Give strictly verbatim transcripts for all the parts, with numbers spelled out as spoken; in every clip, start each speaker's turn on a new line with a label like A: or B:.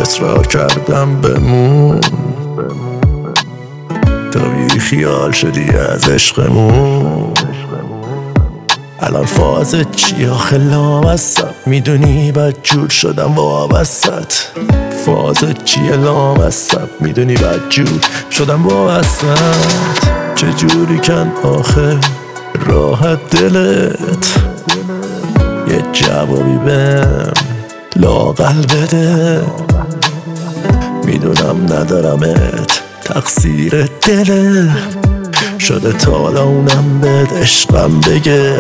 A: اصرار کردم بمون، تو بی خیال شدی از عشقمون. الان فازت چی آخه لامصب؟ میدونی بد جور شدم وابست. فازت چیه لامصب؟ میدونی بد جور شدم وابست. چجوری کن آخه راحت دلت؟ یه جوابی بهم لااقل بده. میدونم ندارمت، تقصیر دله شده تا حالا اونم بهت عشقم بگه.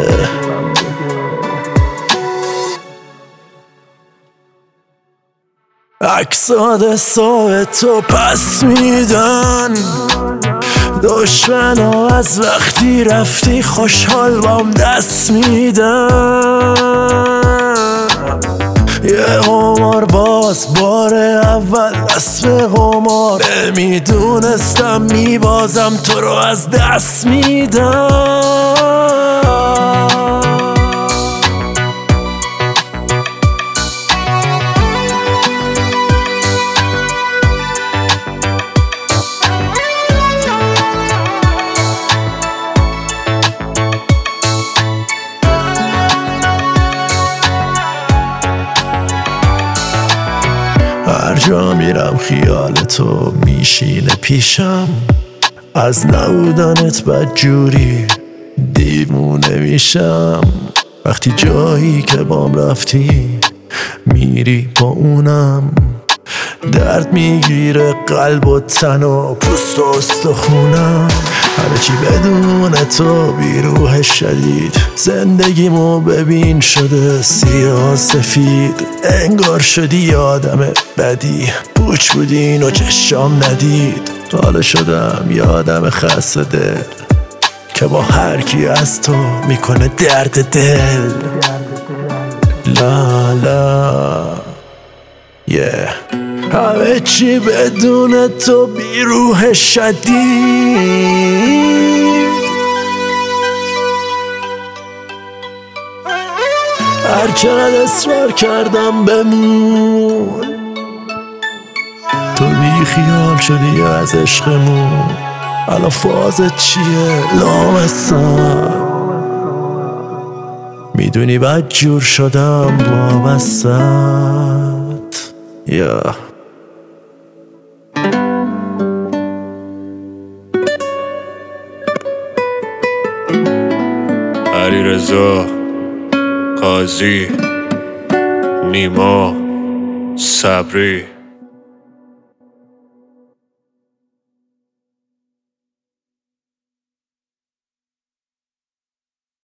A: عکسات صاحب تو پس میدن، دشمنا از وقتی رفتی خوشحال بام دست میدن. یه قمار باز بار اول دست به قمار، نمیدونستم میبازم تو رو از دست میدم. هر جا میرم خیال تو میشینه پیشم، از نبودنت بدجوری دیوونه میشم. وقتی جایی که بام رفتی میری با اونم، درد میگیره قلب و تن و پوست و استخونم. همه چی بدون تو بیروح شدید، زندگیمو ببین شده سیاه سفید. انگار شدی آدم بدی، پوچ بودین و چشام ندید. حالا شدم یه آدم خسته دل که با هر کی از تو میکنه درد دل. لا لا yeah. همه چی بدون تو بیروح شدید. هر چقدر اصرار کردم بمون، تو بی خیال شدی از عشقمون. الان فازت چیه لامصب؟ میدونی بد جور شدم وابست. یا
B: علیرضا قاضی، نیما صبری.